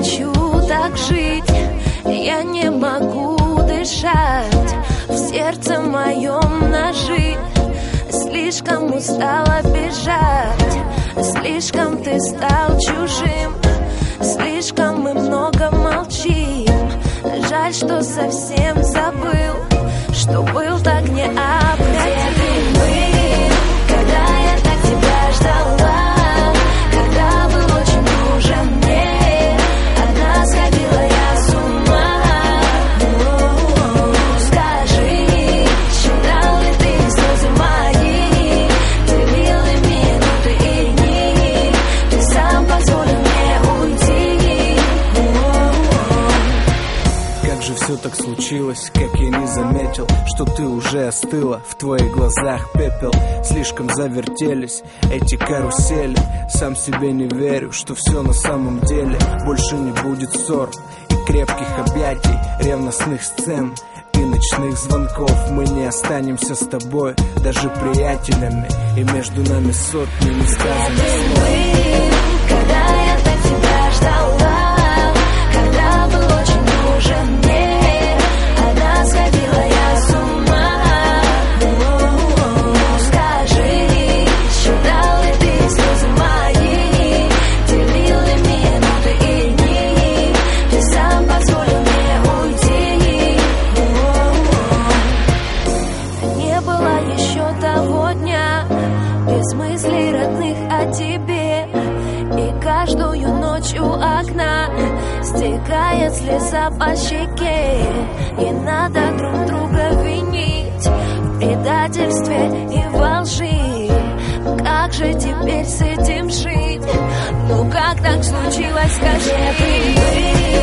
хочу так жить, я не могу дышать, в сердце моем ножи. Слишком устала бежать, слишком ты стал чужим, слишком мы много молчим. Жаль, что совсем забыл, что был так необходим. Когда я так тебя ждала, когда был очень нужен мне, одна сходила я с ума. Скажи, считал ли ты слезы мои, делил ли минуты и дни, ты сам позволил мне уйти. Как же все так случилось, как я не заметил, что ты уже остыла, в твоих глазах пепел. Слишком завертелись эти карусели, сам себе не верю, что все на самом деле. Больше не будет ссор и крепких объятий, ревностных сцен и ночных звонков. Мы не останемся с тобой даже приятелями, и между нами сотни несказанных слов. Когда я так тебя ждала, когда был очень нужен мне, одна сходила я с ума. Скажи, считал ли ты слезы мои, делил ли минуты и дни, ты сам позволил мне уйти. Не было еще того дня без мыслей родных о тебе, и каждую ночь у окна стекает слеза по щеке. Не надо друг друга винить в предательстве и во лжи. Как же теперь с этим жить? Ну как так случилось, скажи?